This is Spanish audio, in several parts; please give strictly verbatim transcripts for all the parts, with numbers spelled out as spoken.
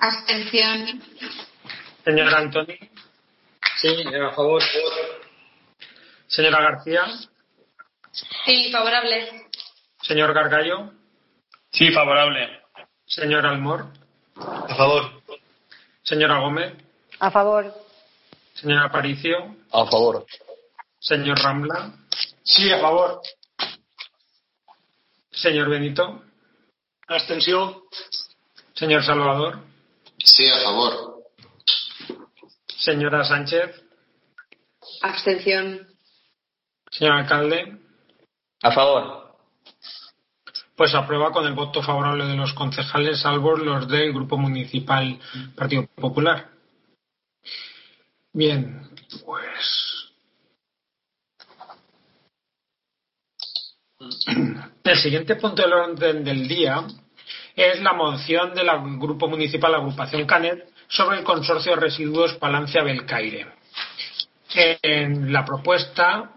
Abstención. Señor Antoni. Sí, a favor. Señora García. Sí, favorable. Señor Gargallo. Sí, favorable. Señor Almor. A favor. Señora Gómez. A favor. Señor Aparicio. A favor. Señor Rambla. Sí, a favor. Señor Benito. Abstención. Señor Salvador. Sí, a favor. Señora Sánchez. Abstención. Señor alcalde. A favor. Pues aprueba con el voto favorable de los concejales, salvo los del Grupo Municipal Partido Popular. Bien, pues el siguiente punto del orden del día es la moción del Grupo Municipal Agrupación Canet sobre el consorcio de residuos Palancia-Belcaire. En la propuesta,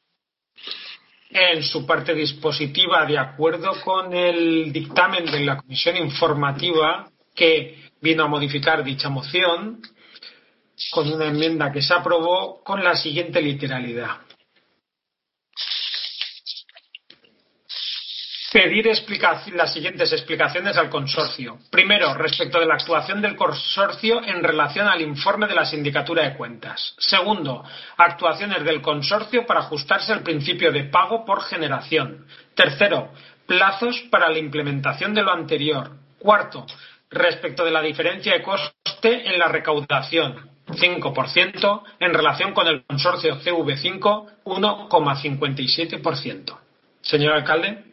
en su parte dispositiva, de acuerdo con el dictamen de la comisión informativa que vino a modificar dicha moción, con una enmienda que se aprobó con la siguiente literalidad: pedir las siguientes explicaciones al consorcio. Primero, respecto de la actuación del consorcio en relación al informe de la Sindicatura de Cuentas. Segundo, actuaciones del consorcio para ajustarse al principio de pago por generación. Tercero, plazos para la implementación de lo anterior. Cuarto, respecto de la diferencia de coste en la recaudación, cinco por ciento, en relación con el consorcio C V cinco, uno coma cincuenta y siete por ciento. Señor alcalde.